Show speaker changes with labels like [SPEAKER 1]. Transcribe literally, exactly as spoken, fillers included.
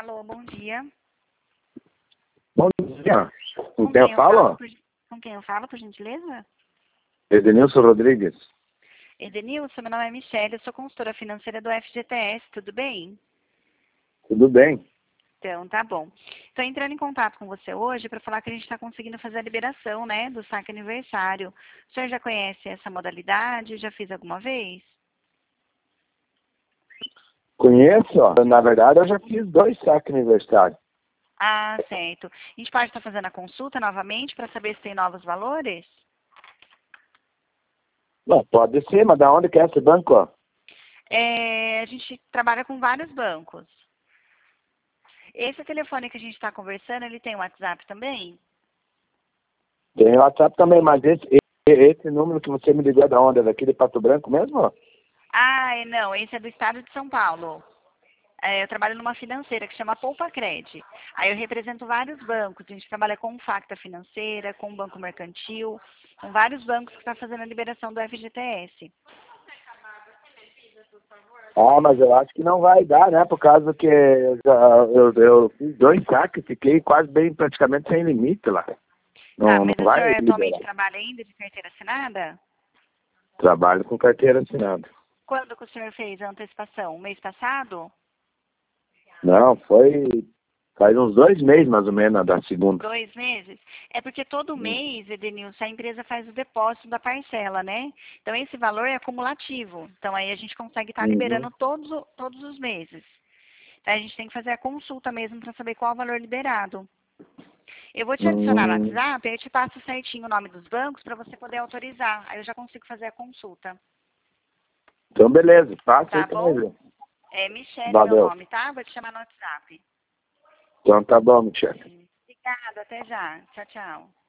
[SPEAKER 1] Alô, bom dia.
[SPEAKER 2] Bom dia. Com,
[SPEAKER 1] Com
[SPEAKER 2] quem eu falo?
[SPEAKER 1] falo por, com quem eu falo, por gentileza?
[SPEAKER 2] Edenilson Rodrigues.
[SPEAKER 1] Edenilson, meu nome é Michele, eu sou consultora financeira do F G T S, tudo bem?
[SPEAKER 2] Tudo bem?
[SPEAKER 1] Então, tá bom. Estou entrando em contato com você hoje para falar que a gente está conseguindo fazer a liberação, né, do saque aniversário. O senhor já conhece essa modalidade? Já fez alguma vez?
[SPEAKER 2] Conheço, ó. Na verdade, eu já fiz dois saques aniversários.
[SPEAKER 1] Ah, certo. A gente pode estar fazendo a consulta novamente para saber se tem novos valores?
[SPEAKER 2] Não, pode ser, mas da onde que é esse banco, ó?
[SPEAKER 1] É, a gente trabalha com vários bancos. Esse telefone que a gente está conversando, ele tem WhatsApp também?
[SPEAKER 2] Tem WhatsApp também, mas esse, esse número que você me ligou é da onde? É daqui de Pato Branco mesmo, ó?
[SPEAKER 1] Ah, é, não, esse é do estado de São Paulo. É, eu trabalho numa financeira que chama Poupa Cred. Aí eu represento vários bancos. A gente trabalha com Facta Financeira, com Banco Mercantil, com vários bancos que estão fazendo a liberação do F G T S.
[SPEAKER 2] Ah, mas eu acho que não vai dar, né? Por causa que eu, já- eu, eu fiz dois saques, fiquei quase bem, praticamente sem limite lá.
[SPEAKER 1] Tá,
[SPEAKER 2] Não, não
[SPEAKER 1] mas o senhor
[SPEAKER 2] vai
[SPEAKER 1] atualmente
[SPEAKER 2] liberar.
[SPEAKER 1] trabalha ainda de carteira assinada?
[SPEAKER 2] Trabalho com carteira assinada.
[SPEAKER 1] Quando que o senhor fez a antecipação? Mês passado?
[SPEAKER 2] Não, foi faz uns dois meses mais ou menos da segunda.
[SPEAKER 1] Dois meses? É porque todo mês, Edenilson, a empresa faz o depósito da parcela, né? Então, esse valor é acumulativo. Então, aí a gente consegue estar
[SPEAKER 2] Uhum.
[SPEAKER 1] liberando todos, o- todos os meses. Então, a gente tem que fazer a consulta mesmo para saber qual o valor liberado. Eu vou te adicionar no
[SPEAKER 2] Hum,
[SPEAKER 1] WhatsApp, aí eu te passo certinho o nome dos bancos para você poder autorizar. Aí eu já consigo fazer a consulta.
[SPEAKER 2] então, beleza. Passa aí
[SPEAKER 1] Tá
[SPEAKER 2] pra nós
[SPEAKER 1] bom?
[SPEAKER 2] ver.
[SPEAKER 1] É Michele meu
[SPEAKER 2] Valeu.
[SPEAKER 1] nome, tá? Vou te chamar no WhatsApp.
[SPEAKER 2] Então, tá bom, Michele.
[SPEAKER 1] Obrigada, até já. Tchau, tchau.